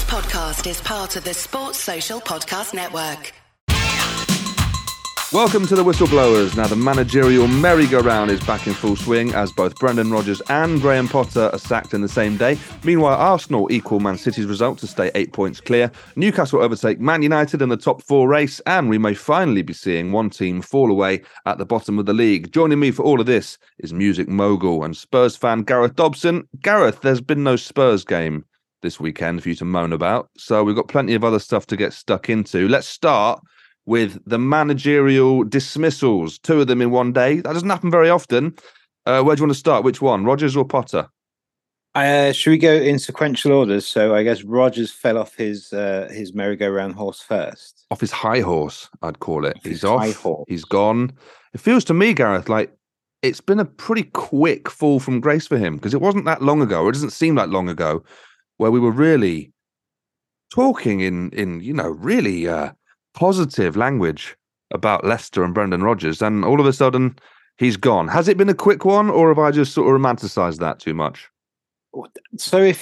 podcast is part of the Sports Social Podcast Network. Welcome to the Whistleblowers. Now, the managerial merry-go-round is back in full swing as both Brendan Rodgers and Graham Potter are sacked in the same day. Meanwhile, Arsenal equal Man City's result to stay 8 points clear. Newcastle overtake Man United in the top four race, and we may finally be seeing one team fall away at the bottom of the league. Joining me for all of this is music mogul and Spurs fan Gareth Dobson. Gareth, there's been no Spurs game this weekend for you to moan about, so we've got plenty of other stuff to get stuck into. Let's start with the managerial dismissals, 2 of them in one day. That doesn't happen very often. Where do you want to start? Which one, Rodgers or Potter? Should we go in sequential orders? So I guess Rodgers fell off his merry-go-round horse first. Off his high horse, I'd call it. He's high off. Horse. He's gone. It feels to me, Gareth, like it's been a pretty quick fall from grace for him, because it wasn't that long ago, or it doesn't seem that long ago, where we were really talking in really positive language about Leicester and Brendan Rodgers, and all of a sudden he's gone. Has it been a quick one, or have I just sort of romanticised that too much? So it's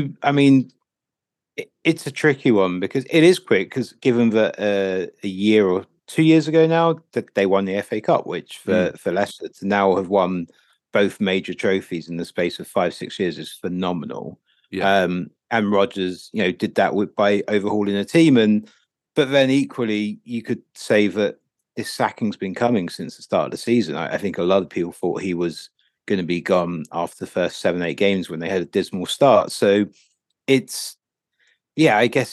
a tricky one, because it is quick, because given that a year or 2 years ago now that they won the FA Cup, which for Leicester to now have won both major trophies in the space of 5-6 years is phenomenal. Yeah. And Rodgers, did that by overhauling a team, but then equally, you could say that this sacking's been coming since the start of the season. I think a lot of people thought he was going to be gone after the first 7-8 games when they had a dismal start. So I guess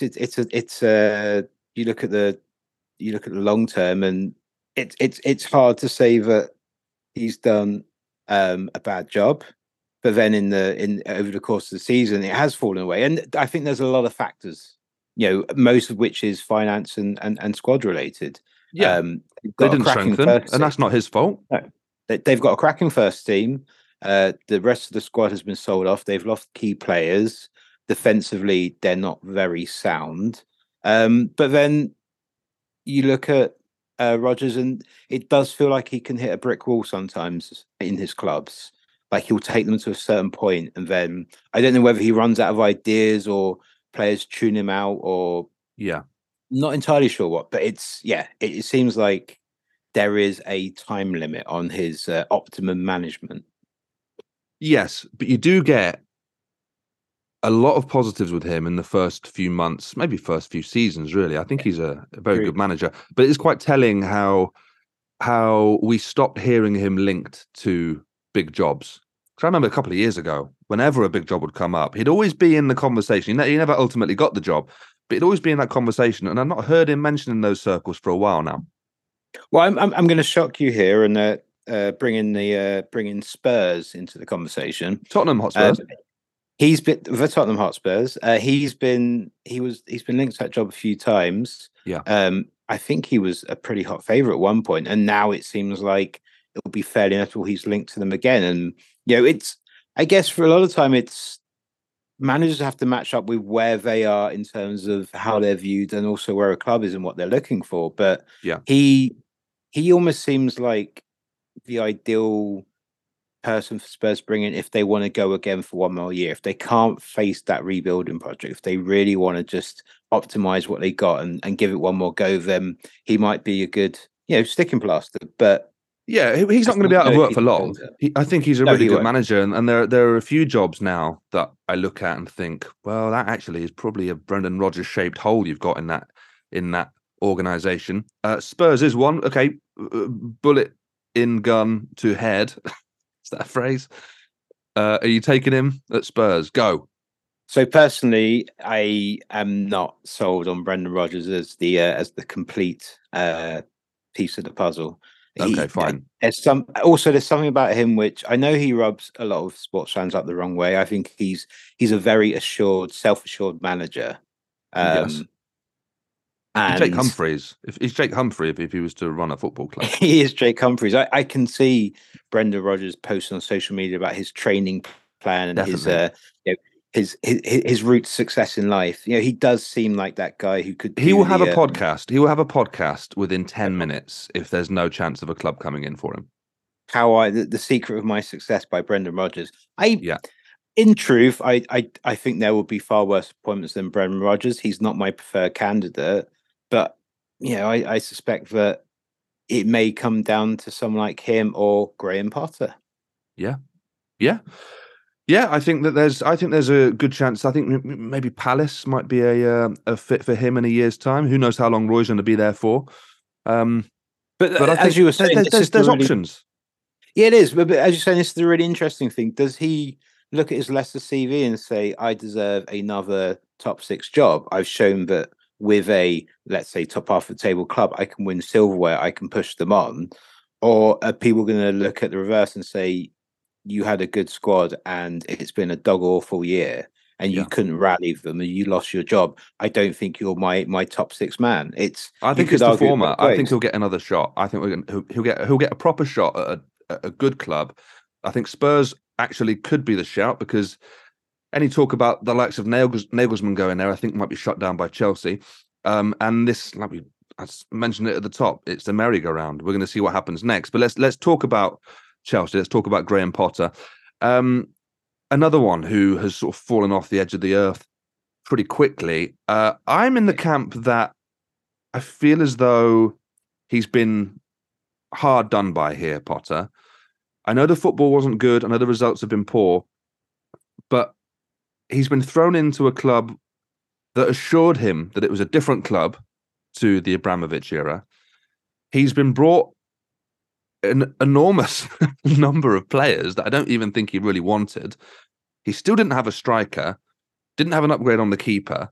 you look at the long term, and it's hard to say that he's done a bad job. But then over the course of the season, it has fallen away, and I think there's a lot of factors. Most of which is finance and squad related. Yeah, they didn't strengthen, and that's not his fault. No. They've got a cracking first team. The rest of the squad has been sold off. They've lost key players. Defensively, they're not very sound. But then you look at Rodgers, and it does feel like he can hit a brick wall sometimes in his clubs. Like he'll take them to a certain point, and then I don't know whether he runs out of ideas or players tune him out, or not entirely sure what, but it seems like there is a time limit on his optimum management. Yes, but you do get a lot of positives with him in the first few months, maybe first few seasons, really. I think he's a very good manager, but it's quite telling how we stopped hearing him linked to big jobs. Because I remember a couple of years ago, whenever a big job would come up, he'd always be in the conversation. He never ultimately got the job, but he'd always be in that conversation. And I've not heard him mentioned in those circles for a while now. Well, I'm going to shock you here and bring in Spurs into the conversation. Tottenham Hotspurs. He's been the Tottenham Hotspurs. He's been linked to that job a few times. Yeah. I think he was a pretty hot favourite at one point, and now it seems like it'll be fairly inevitable he's linked to them again. And I guess for a lot of time, it's managers have to match up with where they are in terms of how they're viewed, and also where a club is and what they're looking for. But he almost seems like the ideal person for Spurs to bring in if they want to go again for one more year. If they can't face that rebuilding project, if they really want to just optimize what they got and give it one more go, then he might be a good sticking plaster. But yeah, he's not going to be out of work for long. I think he's a really good manager, and there are a few jobs now that I look at and think, well, that actually is probably a Brendan Rodgers shaped hole you've got in that organisation. Spurs is one. Okay, bullet in gun to head. Is that a phrase? Are you taking him at Spurs? Go. So personally, I am not sold on Brendan Rodgers as the complete piece of the puzzle. Okay, fine. There's something about him which I know he rubs a lot of sports fans up the wrong way. I think he's a very self-assured manager. Yes. And Jake Humphreys. If he's Jake Humphrey, if he was to run a football club, he is Jake Humphreys. I can see Brendan Rodgers posting on social media about his training plan and his route to success in life. He does seem like that guy who could. He will have a podcast. He will have a podcast within 10 minutes if there's no chance of a club coming in for him. The Secret of My Success by Brendan Rodgers. In truth, I think there will be far worse appointments than Brendan Rodgers. He's not my preferred candidate, but I suspect that it may come down to someone like him or Graham Potter. Yeah, yeah, yeah. I think there's a good chance. I think maybe Palace might be a fit for him in a year's time. Who knows how long Roy's going to be there for? But I think as you were saying, there's options. Yeah, it is. But as you're saying, this is the really interesting thing. Does he look at his Leicester CV and say, I deserve another top 6 job? I've shown that with a, let's say, top half of the table club, I can win silverware, I can push them on. Or are people going to look at the reverse and say, you had a good squad and it's been a dog awful year and you couldn't rally them and you lost your job? I don't think you're my top 6 man. I think it's the former. I think he'll get another shot. I think he'll get a proper shot at a good club. I think Spurs actually could be the shout, because any talk about the likes of Nagelsmann going there, I think might be shut down by Chelsea. And this, like I mentioned it at the top, it's the merry-go-round. We're going to see what happens next. But let's talk about Chelsea. Let's talk about Graham Potter. Another one who has sort of fallen off the edge of the earth pretty quickly. I'm in the camp that I feel as though he's been hard done by here, Potter. I know the football wasn't good. I know the results have been poor, but he's been thrown into a club that assured him that it was a different club to the Abramovich era. He's been brought an enormous number of players that I don't even think he really wanted. He still didn't have a striker, didn't have an upgrade on the keeper.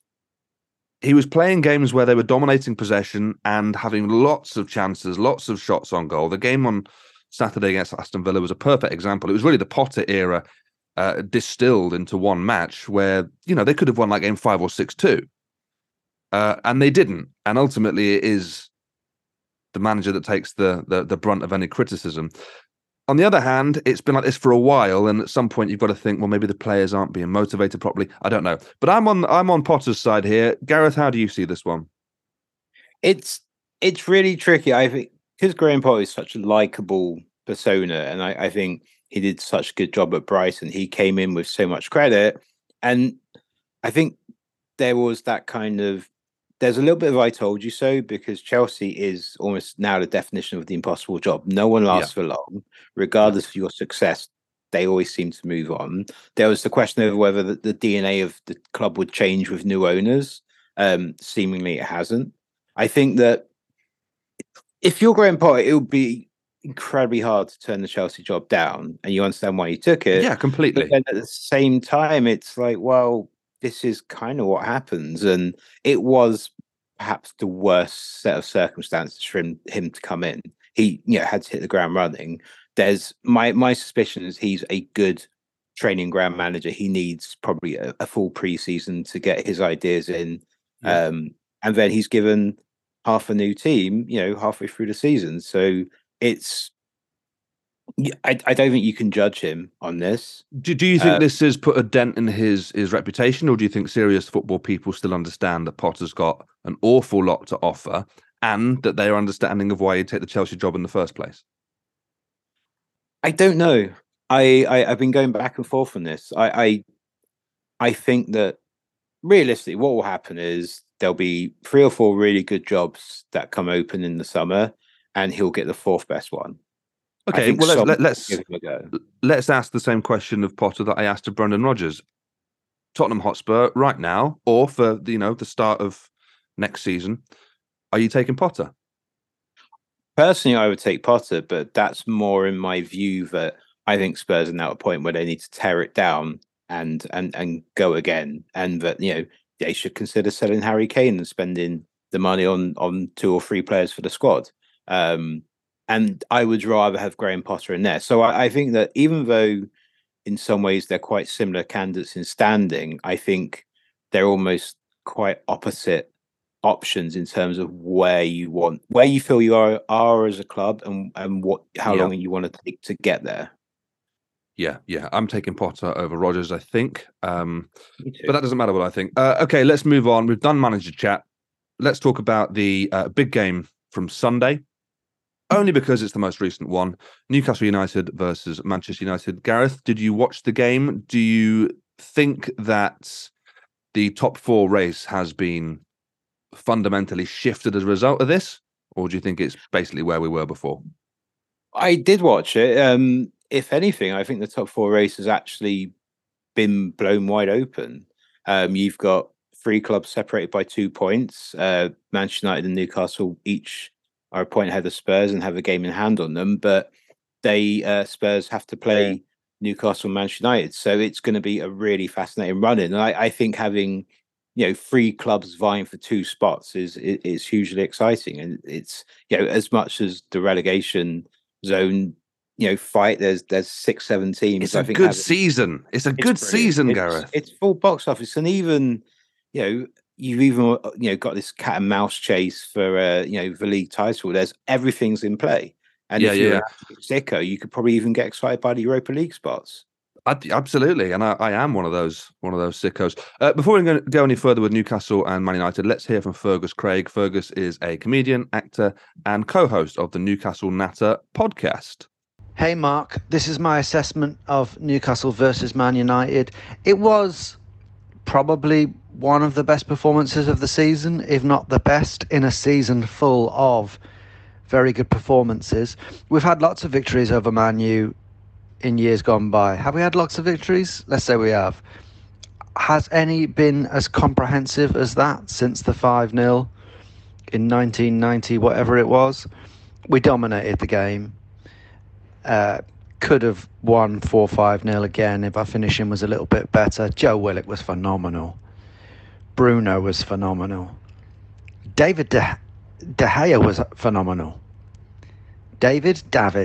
He was playing games where they were dominating possession and having lots of chances, lots of shots on goal. The game on Saturday against Aston Villa was a perfect example. It was really the Potter era distilled into one match where, they could have won like game 5 or 6-2. And they didn't. And ultimately it is the manager that takes the brunt of any criticism. On the other hand, it's been like this for a while, and at some point you've got to think, well, maybe the players aren't being motivated properly. I don't know. But I'm on Potter's side here. Gareth, how do you see this one? It's really tricky. I think because Graham Potter is such a likable persona, and I think he did such a good job at Brighton. He came in with so much credit, and I think there was that kind of, there's a little bit of I told you so, because Chelsea is almost now the definition of the impossible job. No one lasts for long, regardless of your success. They always seem to move on. There was the question over whether the DNA of the club would change with new owners. Seemingly it hasn't. I think that if you're Graham Potter, it would be incredibly hard to turn the Chelsea job down, and you understand why you took it. Yeah, completely. But then at the same time, it's like, well, this is kind of what happens, and it was perhaps the worst set of circumstances for him to come in. He, had to hit the ground running. There's my suspicion is he's a good training ground manager. He needs probably a full preseason to get his ideas in, and then he's given half a new team, halfway through the season. So it's, I don't think you can judge him on this. Do you think this has put a dent in his reputation, or do you think serious football people still understand that Potter's got an awful lot to offer and that they are understanding of why he'd take the Chelsea job in the first place? I don't know. I've been going back and forth on this. I think that realistically, what will happen is there'll be 3 or 4 really good jobs that come open in the summer, and he'll get the 4th best one. Okay, well, let's ask the same question of Potter that I asked of Brendan Rodgers. Tottenham Hotspur right now, or for the start of next season, are you taking Potter? Personally, I would take Potter, but that's more in my view that I think Spurs are now at a point where they need to tear it down and go again, and that they should consider selling Harry Kane and spending the money on 2 or 3 players for the squad. And I would rather have Graham Potter in there. So I think that even though in some ways they're quite similar candidates in standing, I think they're almost quite opposite options in terms of where you feel you are as a club, and how long you want to take to get there. Yeah. I'm taking Potter over Rodgers, I think. But that doesn't matter what I think. Okay, let's move on. We've done manager chat. Let's talk about the big game from Sunday. only because it's the most recent one. Newcastle United versus Manchester United. Gareth, did you watch the game? Do you think that the top four race has been fundamentally shifted as a result of this? Or do you think it's basically where we were before? I did watch it. If anything, I think the top four race has actually been blown wide open. You've got three clubs separated by 2 points. Manchester United and Newcastle each are a point ahead of Spurs and have a game in hand on them, but Spurs have to play Newcastle and Manchester United. So it's going to be a really fascinating run-in. And I think having, three clubs vying for 2 spots is hugely exciting. And it's, as much as the relegation zone, fight, there's 6-7 teams. It's a good season. It's a good season, Gareth. It's full box office. And even, you've even, got this cat and mouse chase for, the league title. Everything's in play. And if you're a sicko, you could probably even get excited by the Europa League spots. Absolutely, and I am one of those sickos. Before we go any further with Newcastle and Man United, let's hear from Fergus Craig. Fergus is a comedian, actor, and co-host of the Newcastle Natter podcast. Hey Mark, this is my assessment of Newcastle versus Man United. It was probably one of the best performances of the season, if not the best, in a season full of very good performances. We've had lots of victories over Man U in years gone by. Have we had lots of victories? Let's say we have. Has any been as comprehensive as that since the 5-0 in 1990, whatever it was? We dominated the game. Could have won 4-5-0 again if our finishing was a little bit better. Joe Willock was phenomenal. Bruno was phenomenal. David De Gea was phenomenal. David.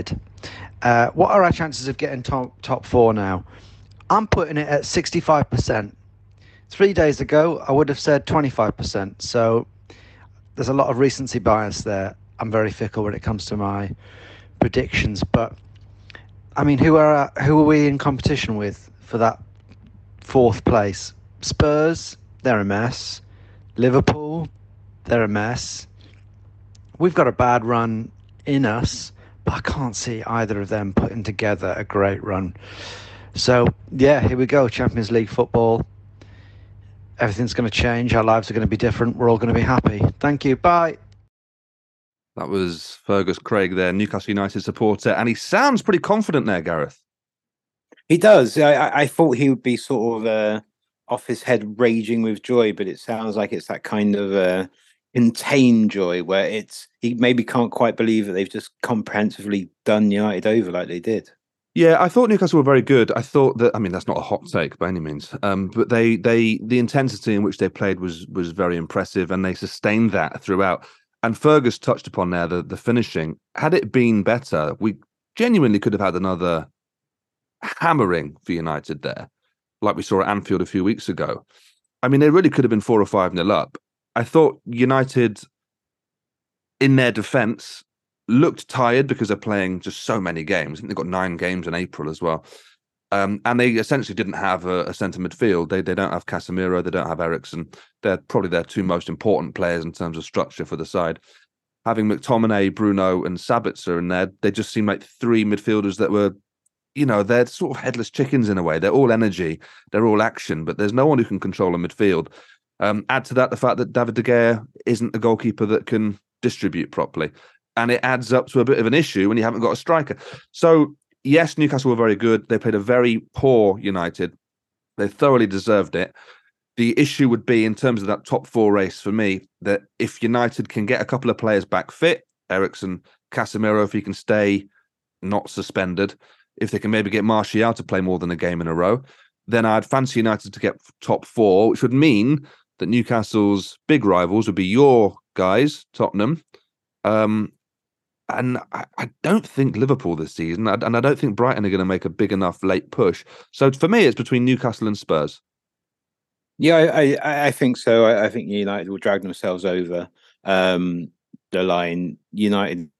What are our chances of getting top four now? I'm putting it at 65%. 3 days ago, I would have said 25%. So there's a lot of recency bias there. I'm very fickle when it comes to my predictions. But I mean, who are we in competition with for that 4th place? Spurs, they're a mess. Liverpool, they're a mess. We've got a bad run in us, but I can't see either of them putting together a great run. So, yeah, here we go. Champions League football. Everything's going to change. Our lives are going to be different. We're all going to be happy. Thank you. Bye. That was Fergus Craig there, Newcastle United supporter. And he sounds pretty confident there, Gareth. He does. I thought he would be sort of off his head raging with joy, but it sounds like it's that kind of contained joy where he maybe can't quite believe that they've just comprehensively done United over like they did. Yeah, I thought Newcastle were very good. I thought that, I mean, that's not a hot take by any means, but the intensity in which they played was very impressive, and they sustained that throughout. And Fergus touched upon there the finishing. Had it been better, we genuinely could have had another hammering for United there, like we saw at Anfield a few weeks ago. I mean, they really could have been 4 or 5-0 up. I thought United, in their defence, looked tired because they're playing just so many games. I think they've got 9 games in April as well. And they essentially didn't have a centre midfield. They don't have Casemiro. They don't have Eriksen. They're probably their 2 most important players in terms of structure for the side. Having McTominay, Bruno and Sabitzer in there, they just seem like 3 midfielders that were, they're sort of headless chickens in a way. They're all energy. They're all action, but there's no one who can control a midfield. Add to that the fact that David De Gea isn't a goalkeeper that can distribute properly. And it adds up to a bit of an issue when you haven't got a striker. So, yes, Newcastle were very good. They played a very poor United. They thoroughly deserved it. The issue would be, in terms of that top 4 race for me, that if United can get a couple of players back fit, Eriksen, Casemiro, if he can stay not suspended, if they can maybe get Martial to play more than a game in a row, then I'd fancy United to get top 4, which would mean that Newcastle's big rivals would be your guys, Tottenham, and I don't think Liverpool this season, and I don't think Brighton are going to make a big enough late push. So for me, it's between Newcastle and Spurs. Yeah, I think so. I think United will drag themselves over the line. United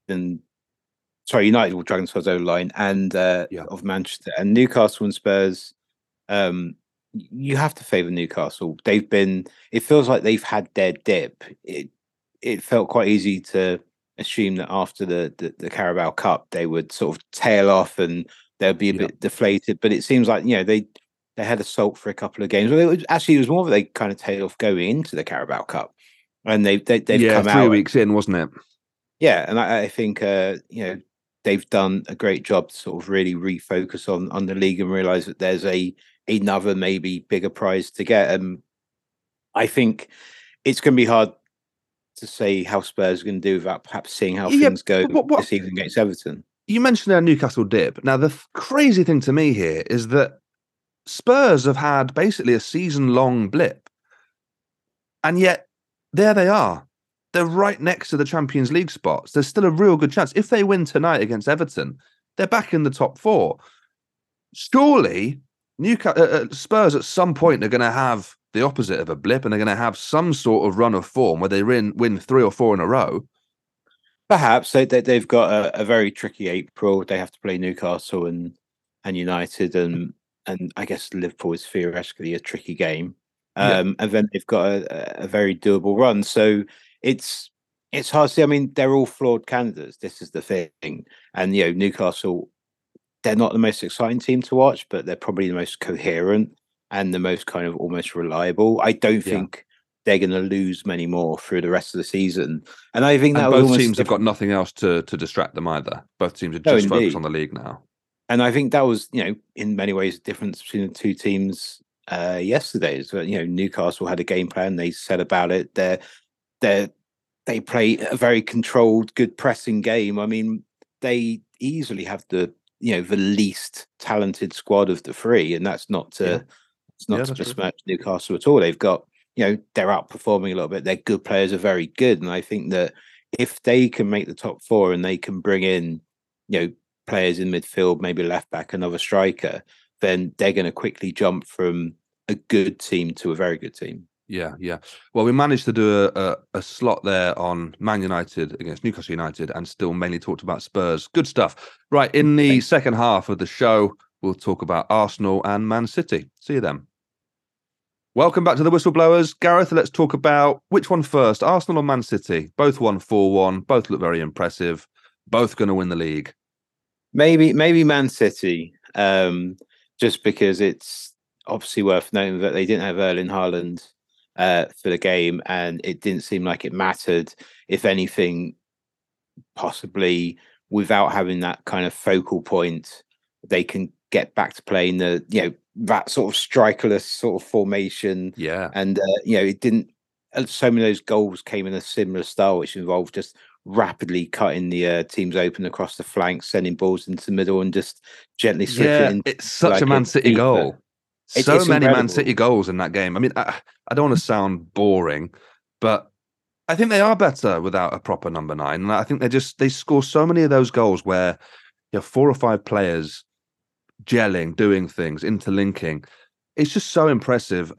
will drag themselves over the line and of Manchester, and Newcastle and Spurs. You have to favour Newcastle. It feels like they've had their dip. It felt quite easy to assume that after the Carabao Cup they would sort of tail off and they'll be a bit deflated. But it seems like they had a sulk for a couple of games. Well, it was more of they kind of tail off going into the Carabao Cup, and they've come 3 out weeks in, wasn't it? Yeah, and I think they've done a great job to sort of really refocus on the league and realize that there's another maybe bigger prize to get. I think it's going to be hard to say how Spurs are going to do without perhaps seeing how things go this evening against Everton. You mentioned their Newcastle dip. Now, the crazy thing to me here is that Spurs have had basically a season-long blip. And yet, there they are. They're right next to the Champions League spots. There's still a real good chance. If they win tonight against Everton, they're back in the top 4. Surely, Spurs at some point are going to have the opposite of a blip, and they're going to have some sort of run of form where they win 3 or 4 in a row. Perhaps they've got a very tricky April. They have to play Newcastle and United, and I guess Liverpool is theoretically a tricky game. And then they've got a very doable run. So it's hard to see. I mean, they're all flawed candidates. This is the thing. And Newcastle, they're not the most exciting team to watch, but they're probably the most coherent and the most kind of almost reliable. I don't think they're going to lose many more through the rest of the season. And I think that both teams have got nothing else to distract them either. Both teams are just focused on the league now. And I think that was, in many ways, the difference between the two teams yesterday. Is that, Newcastle had a game plan. They said about it. They play a very controlled, good pressing game. I mean, they easily have the least talented squad of the 3, and that's not to besmirch Newcastle at all. They've got, they're outperforming a little bit. Their good players are very good, and I think that if they can make the top 4 and they can bring in, players in midfield, maybe left back, another striker, then they're going to quickly jump from a good team to a very good team. Yeah. Well, we managed to do a slot there on Man United against Newcastle United and still mainly talked about Spurs. Good stuff. Right, in the second half of the show, we'll talk about Arsenal and Man City. See you then. Welcome back to the Whistleblowers. Gareth, let's talk about which one first, Arsenal or Man City? Both won 4-1. Both look very impressive. Both going to win the league. Maybe Man City, just because it's obviously worth noting that they didn't have Erling Haaland for the game, and it didn't seem like it mattered. If anything, possibly without having that kind of focal point, they can get back to playing the that sort of strikerless sort of formation. Yeah, and it didn't. So many of those goals came in a similar style, which involved just rapidly cutting the teams open across the flanks, sending balls into the middle, and just gently slipping. It's such a Man City goal. So many incredible. Man City goals in that game. I mean, I don't want to sound boring, but I think they are better without a proper number 9. And I think they score so many of those goals where 4 or 5 players gelling, doing things, interlinking. It's just so impressive.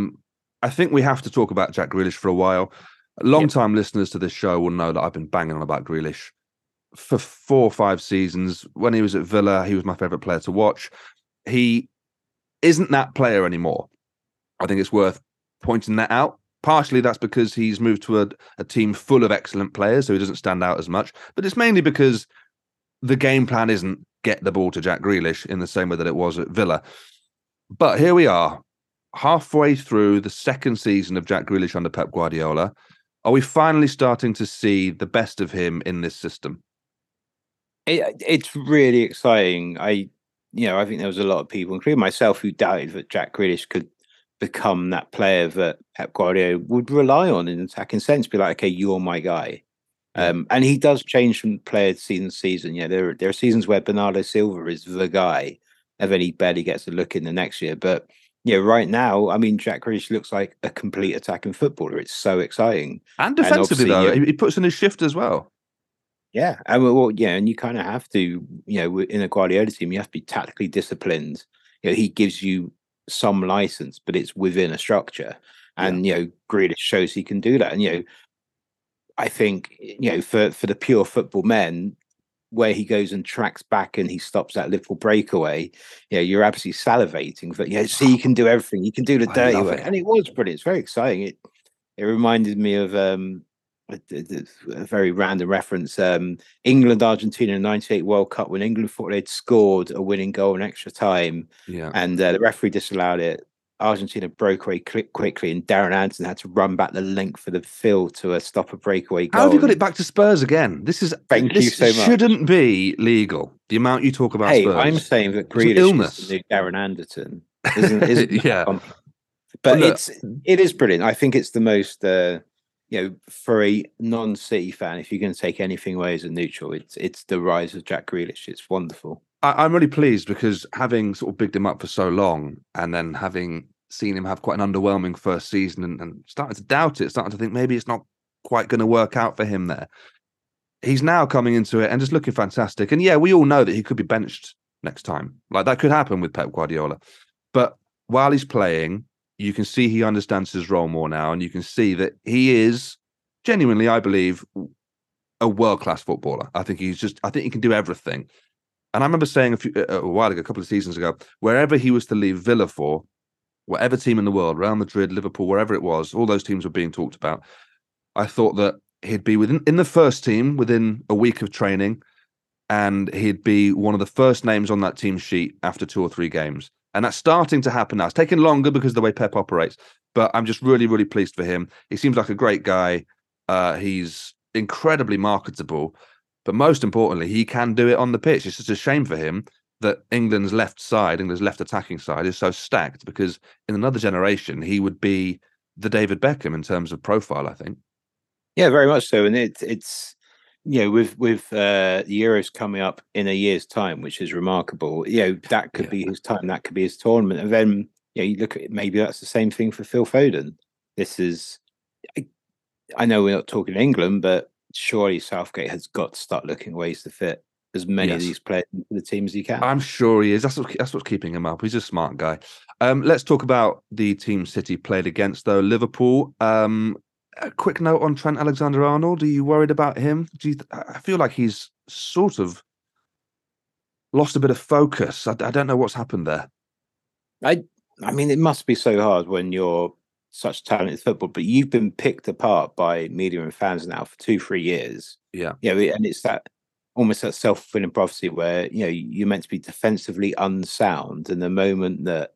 I think we have to talk about Jack Grealish for a while. Long-time listeners to this show will know that I've been banging on about Grealish for 4 or 5 seasons. When he was at Villa, he was my favourite player to watch. He isn't that player anymore. I think it's worth pointing that out. Partially that's because he's moved to a team full of excellent players, so he doesn't stand out as much. But it's mainly because the game plan isn't get the ball to Jack Grealish in the same way that it was at Villa. But here we are, halfway through the second season of Jack Grealish under Pep Guardiola. Are we finally starting to see the best of him in this system? It's really exciting. I think there was a lot of people, including myself, who doubted that Jack Grealish could become that player that Pep Guardiola would rely on in an attacking sense. Be like, okay, you're my guy. And he does change from player to season. There are seasons where Bernardo Silva is the guy, and then he barely gets a look in the next year. But right now, I mean, Jack Grealish looks like a complete attacking footballer. It's so exciting. And defensively, though, he puts in his shift as well. Yeah, and and you kind of have to, in a Guardiola team, you have to be tactically disciplined. He gives you some license, but it's within a structure. And Grealish shows he can do that. And I think for the pure football men, where he goes and tracks back and he stops that Liverpool breakaway, you're absolutely salivating. But see, he can do everything. He can do the dirty work, and it was brilliant. It's very exciting. It reminded me of a very random reference. England, Argentina in '98 World Cup, when England thought they'd scored a winning goal in extra time, and the referee disallowed it. Argentina broke away quickly, and Darren Anderson had to run back the length of the field to stop a breakaway goal. How have you got it back to Spurs again? This shouldn't be legal. The amount you talk about Spurs. I'm saying that Grealish is the new Darren Anderson, isn't yeah. But it is brilliant. I think it's the most for a non-City fan, if you're going to take anything away as a neutral, it's the rise of Jack Grealish. It's wonderful. I'm really pleased because having sort of bigged him up for so long and then having seen him have quite an underwhelming first season and starting to doubt it, starting to think maybe it's not quite going to work out for him there. He's now coming into it and just looking fantastic. And yeah, we all know that he could be benched next time. Like that could happen with Pep Guardiola. But while he's playing, you can see he understands his role more now, and you can see that he is genuinely, I believe, a world-class footballer. I think he can do everything. And I remember saying a while ago, a couple of seasons ago, wherever he was to leave Villa for, whatever team in the world, Real Madrid, Liverpool, wherever it was, all those teams were being talked about. I thought that he'd be in the first team within a week of training, and he'd be one of the first names on that team sheet after 2 or 3 games. And that's starting to happen now. It's taken longer because of the way Pep operates, but I'm just really, really pleased for him. He seems like a great guy. He's incredibly marketable, but most importantly, he can do it on the pitch. It's just a shame for him that England's left attacking side is so stacked, because in another generation, he would be the David Beckham in terms of profile, I think. Yeah, very much so. And it's with the Euros coming up in a year's time, which is remarkable. That could be his time. That could be his tournament. And then you look at it, maybe that's the same thing for Phil Foden. This is, I know we're not talking England, but surely Southgate has got to start looking at ways to fit as many of these players into the team as he can. I'm sure he is. That's what's keeping him up. He's a smart guy. Let's talk about the team City played against, though. Liverpool. A quick note on Trent Alexander-Arnold. Are you worried about him? I feel like he's sort of lost a bit of focus. I don't know what's happened there. I mean, it must be so hard when you're such talented football, but you've been picked apart by media and fans now for 2-3 years. Yeah. And it's almost that self-fulfilling prophecy where you're meant to be defensively unsound, and the moment that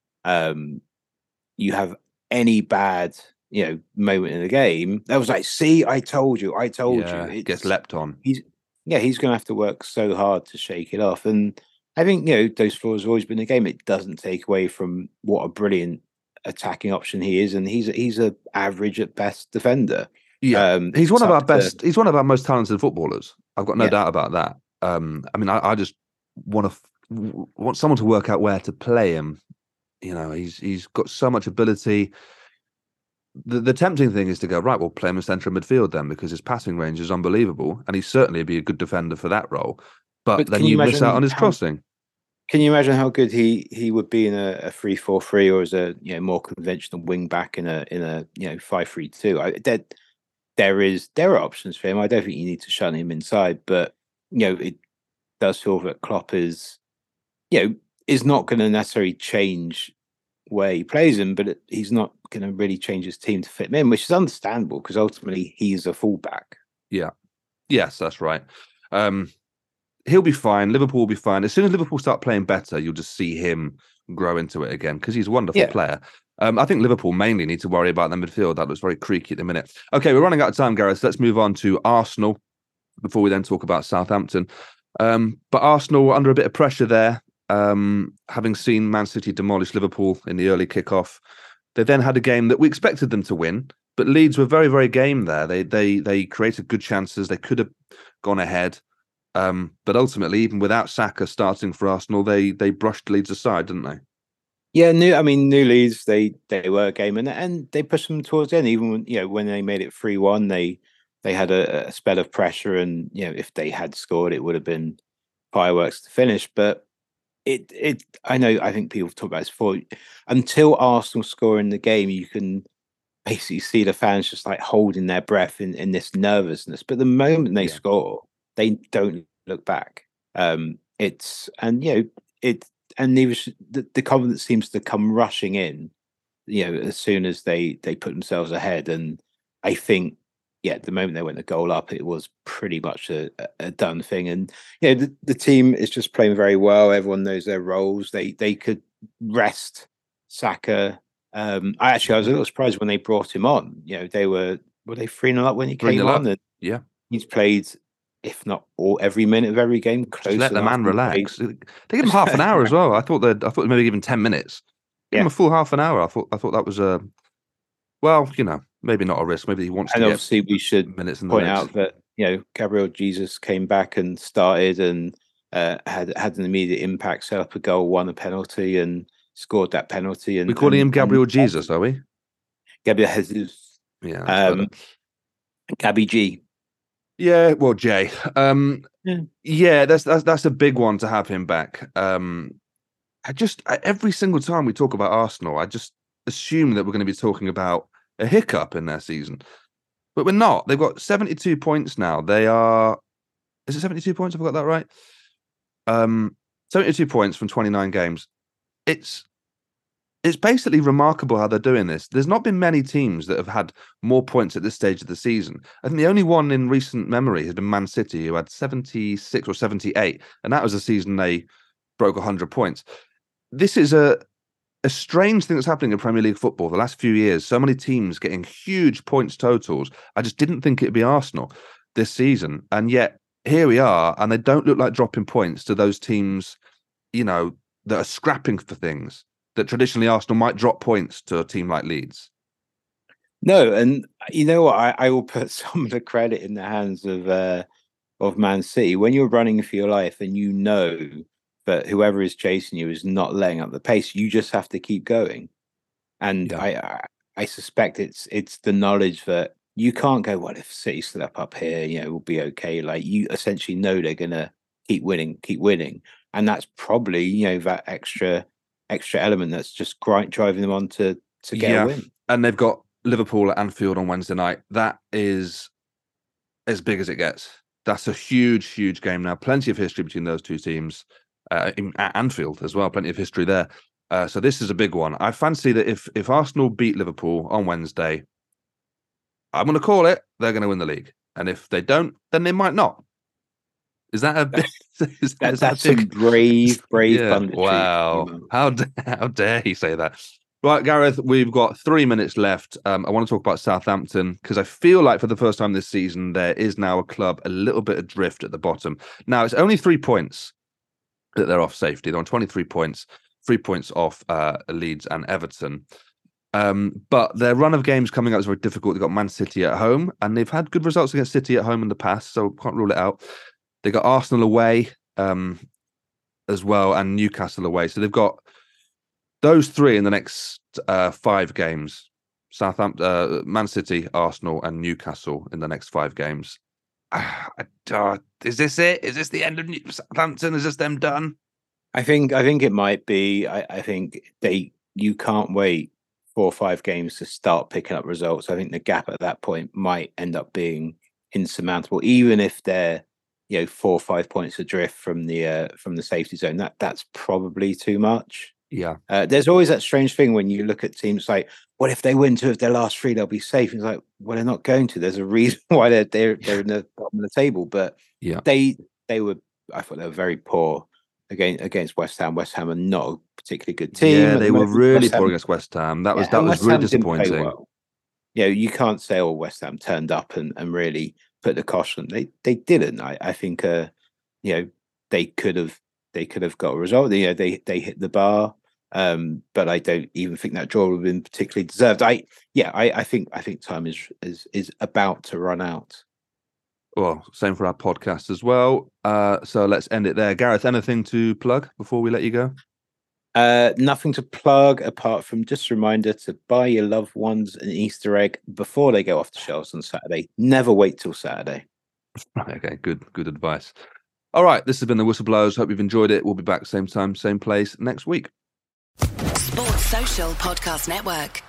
you have any bad moment in the game, that was like, see, I told you. It gets leapt on. He's going to have to work so hard to shake it off. And I think those flaws have always been the game. It doesn't take away from what a brilliant attacking option he is, and he's a average at best defender. Yeah, he's one of our best. He's one of our most talented footballers. I've got no doubt about that. I mean, I just want someone to work out where to play him. He's got so much ability. The tempting thing is to go, right, we'll play him in centre midfield then, because his passing range is unbelievable, and he'd certainly be a good defender for that role. But then you miss out on his crossing. Can you imagine how good he would be in a 3-4-3, or as a more conventional wing back in a 5-3-2? There are options for him. I don't think you need to shut him inside, but it does feel that Klopp is not going to necessarily change where he plays him, but he's not going to really change his team to fit him in, which is understandable because ultimately he's a fullback. Yeah. Yes, that's right. He'll be fine. Liverpool will be fine. As soon as Liverpool start playing better, you'll just see him grow into it again, because he's a wonderful player. I think Liverpool mainly need to worry about their midfield. That looks very creaky at the minute. Okay, we're running out of time, Gareth. So let's move on to Arsenal before we then talk about Southampton. But Arsenal were under a bit of pressure there, having seen Man City demolish Liverpool in the early kickoff. They then had a game that we expected them to win, but Leeds were very, very game there. They created good chances. They could have gone ahead. But ultimately, even without Saka starting for Arsenal, they brushed Leeds aside, didn't they? Yeah, new Leeds, they were a game, and they pushed them towards the end. Even when they made it 3-1, they had a spell of pressure, and if they had scored, it would have been fireworks to finish. But I think people have talked about this before. Until Arsenal score in the game, you can basically see the fans just like holding their breath in this nervousness. But the moment they score, they don't look back. The confidence seems to come rushing in, as soon as they put themselves ahead. And I think yeah, the moment they went a goal up, it was pretty much a done thing. And the team is just playing very well. Everyone knows their roles. They could rest Saka. I was a little surprised when they brought him on. They were they 3-0 up when he came on? And yeah, he's played, if not every minute of every game. Close. Just let the man relax. They give him half an hour as well. I thought they'd maybe give him 10 minutes. Give him a full half an hour. I thought that was maybe not a risk. Maybe he wants to. And obviously, we should point out that Gabriel Jesus came back and started and had an immediate impact, set up a goal, won a penalty, and scored that penalty. And we're calling him Gabriel Jesus, are we? Gabriel Jesus. Yeah. Gabby G. Yeah. Well, Jay. Yeah. That's a big one to have him back. Every single time we talk about Arsenal, I just assume that we're going to be talking about a hiccup in their season, but we're not. They've got 72 points now. Is it 72 points? Have I got that right? 72 points from 29 games. It's basically remarkable how they're doing this. There's not been many teams that have had more points at this stage of the season. I think the only one in recent memory has been Man City, who had 76 or 78, and that was the season they broke 100 points. This is a strange thing that's happening in Premier League football the last few years. So many teams getting huge points totals. I just didn't think it'd be Arsenal this season. And yet here we are, and they don't look like dropping points to those teams, that are scrapping for things that traditionally Arsenal might drop points to a team like Leeds. No, and you know what? I will put some of the credit in the hands of Man City. When you're running for your life and but whoever is chasing you is not letting up the pace, you just have to keep going. And I suspect it's the knowledge that you can't go, well, if City slip up here, we'll be okay. Like, you essentially know they're gonna keep winning. And that's probably, that extra element that's just driving them on to get a win. And they've got Liverpool at Anfield on Wednesday night. That is as big as it gets. That's a huge, huge game now. Plenty of history between those two teams. At Anfield as well, plenty of history there. So this is a big one. I fancy that if Arsenal beat Liverpool on Wednesday, I'm going to call it, they're going to win the league. And if they don't, then they might not. Is that a big... That's a brave punditry. Wow. How dare he say that? Right, Gareth, we've got 3 minutes left. I want to talk about Southampton because I feel like for the first time this season, there is now a club a little bit adrift at the bottom. Now, it's only 3 points that they're off safety. They're on 23 points, 3 points off Leeds and Everton. But their run of games coming up is very difficult. They've got Man City at home, and they've had good results against City at home in the past, so can't rule it out. They got Arsenal away as well, and Newcastle away. So they've got those 3 in the next 5 games. Southampton, Man City, Arsenal, and Newcastle in the next 5 games. Is this it? Is this the end of Southampton? Is this them done? I think it might be. I think you can't wait 4 or 5 games to start picking up results. I think the gap at that point might end up being insurmountable, even if they're 4 or 5 points adrift from the safety zone. That's probably too much. Yeah. There's always that strange thing when you look at teams like, well, if they win 2 of their last 3, they'll be safe. And it's like, well, they're not going to. There's a reason why they're in the bottom of the table. But they were, I thought they were very poor against West Ham. West Ham are not a particularly good team. Yeah, they were really poor against West Ham. That was really disappointing. Well. You can't say, oh, West Ham turned up and really put the cost on. They didn't. I think they could have got a result. They hit the bar. But I don't even think that draw would have been particularly deserved. I think time is about to run out. Well, same for our podcast as well. So let's end it there. Gareth, anything to plug before we let you go? Nothing to plug apart from just a reminder to buy your loved ones an Easter egg before they go off the shelves on Saturday. Never wait till Saturday. Right, okay, good advice. All right, this has been the Whistleblowers. Hope you've enjoyed it. We'll be back same time, same place next week. Sports Social Podcast Network.